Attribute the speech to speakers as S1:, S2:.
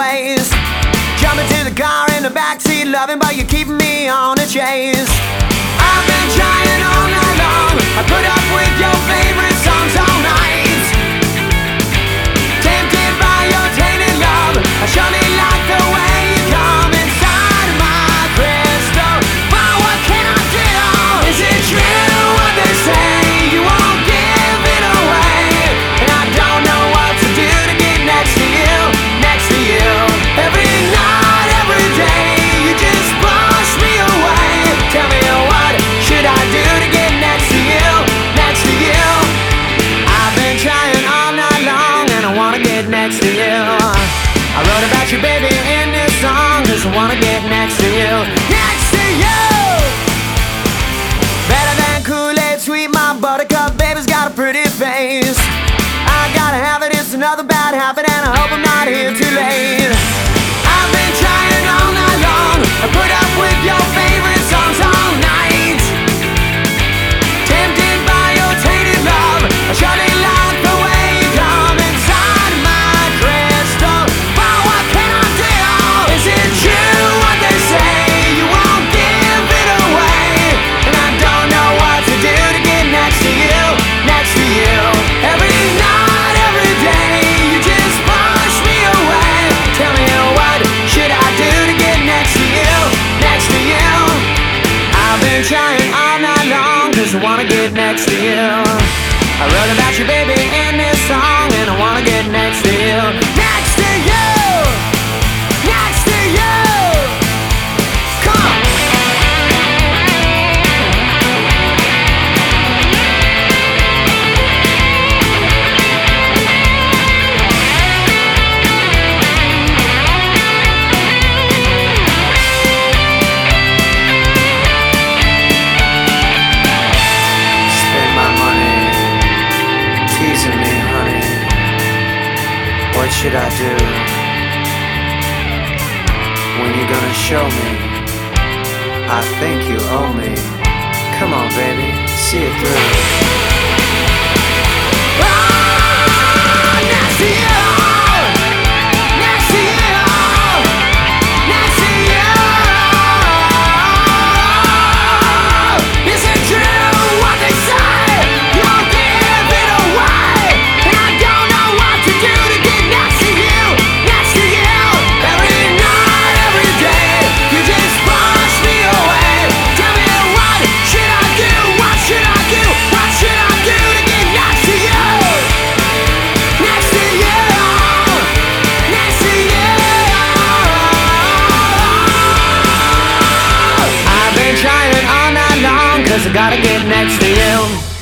S1: place. Jumping to the car in the backseat, loving, but you're keeping me on a chase. I've been trying all night long. I put up with your favorite songs all night. Tempted by your tainted love, I surely like the way you come inside of my crystal. But what can I do? Is it true what they say? You won't give it away. And I don't know what to do to get next to you, next to you. Every night, every day, you just push me away. Tell me what should I do to get next to you, next to you? I've been trying all night long and I wanna get next to you. I wrote about you, baby, in this song, 'cause I wanna get next to you, next to you. Better than Kool-Aid, sweet my buttercup, baby's got a pretty face. I gotta have it, it's another bad habit, and I hope I'm not here too late. I've been trying all night long, I put up with your favorite songs all night. Tempted by your tainted love, I surely like the way you come inside my crystal. But what can I do? Is it true what they say? You won't give it away. And I don't know what to do to get next to you, next to you. Every night, every day, you just push me away. Tell me what should I do to get next to you, next to you? I've been trying all night long, 'cause I wanna get next to you. I wrote about you, baby, in this song, and I wanna get next to you, next to you, next to you. Come on. Spend my money, teasing me, honey. What should I do? When you gonna show me? I think you owe me. Come on, baby, see it through. Next to you, next to you, next to you. Is it true what they say? You won't give it away. And I don't know what to do to get next to you, next to you. Every night, every day, you just push me away. Tell me what should I do? What should I do? What should I do to get next to you? Next to you, next to you. I've been trying all night long, 'cause I gotta get next to you.